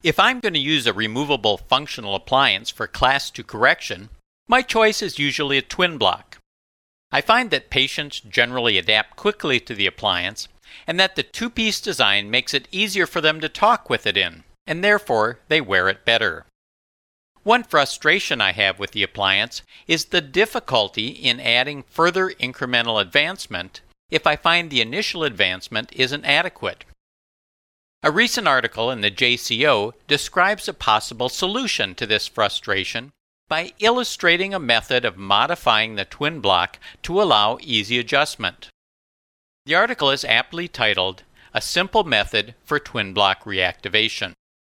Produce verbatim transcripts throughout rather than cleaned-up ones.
If I'm going to use a removable functional appliance for class two correction, my choice is usually a twin block. I find that patients generally adapt quickly to the appliance and that the two-piece design makes it easier for them to talk with it in, and therefore they wear it better. One frustration I have with the appliance is the difficulty in adding further incremental advancement if I find the initial advancement isn't adequate. A recent article in the J C O describes a possible solution to this frustration by illustrating a method of modifying the twin block to allow easy adjustment. The article is aptly titled, "A Simple Method for Twin Block Reactivation."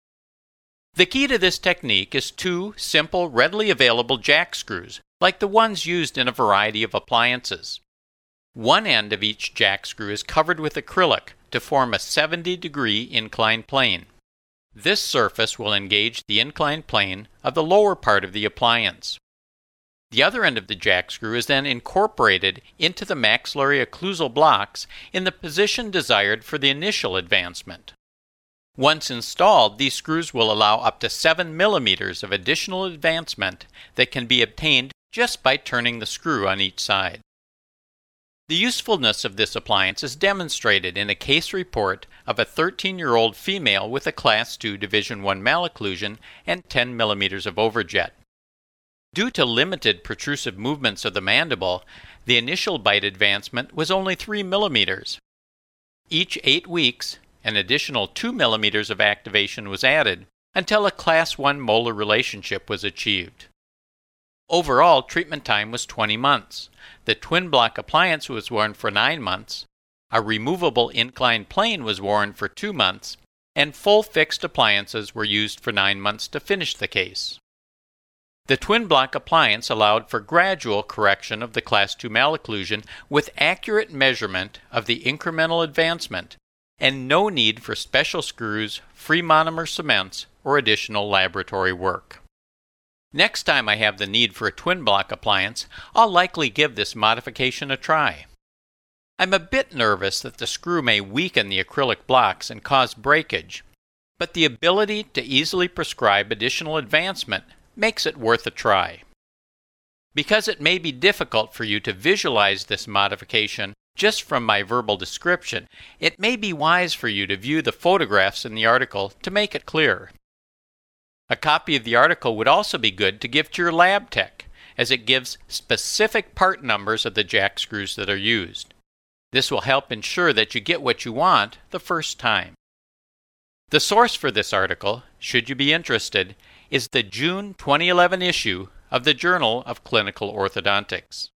The key to this technique is two simple, readily available jack screws, like the ones used in a variety of appliances. One end of each jack screw is covered with acrylic to form a seventy degree inclined plane. This surface will engage the inclined plane of the lower part of the appliance. The other end of the jack screw is then incorporated into the maxillary occlusal blocks in the position desired for the initial advancement. Once installed, these screws will allow up to seven millimeters of additional advancement that can be obtained just by turning the screw on each side. The usefulness of this appliance is demonstrated in a case report of a thirteen-year-old female with a Class two Division one malocclusion and ten millimeters of overjet. Due to limited protrusive movements of the mandible, the initial bite advancement was only three millimeters. Each eight weeks, an additional two millimeters of activation was added until a Class one molar relationship was achieved. Overall, treatment time was twenty months. The twin block appliance was worn for nine months, a removable inclined plane was worn for two months, and full fixed appliances were used for nine months to finish the case. The twin block appliance allowed for gradual correction of the Class two malocclusion with accurate measurement of the incremental advancement and no need for special screws, free monomer cements, or additional laboratory work. Next time I have the need for a twin block appliance, I'll likely give this modification a try. I'm a bit nervous that the screw may weaken the acrylic blocks and cause breakage, but the ability to easily prescribe additional advancement makes it worth a try. Because it may be difficult for you to visualize this modification just from my verbal description, it may be wise for you to view the photographs in the article to make it clear. A copy of the article would also be good to give to your lab tech, as it gives specific part numbers of the jack screws that are used. This will help ensure that you get what you want the first time. The source for this article, should you be interested, is the June twenty eleven issue of the Journal of Clinical Orthodontics.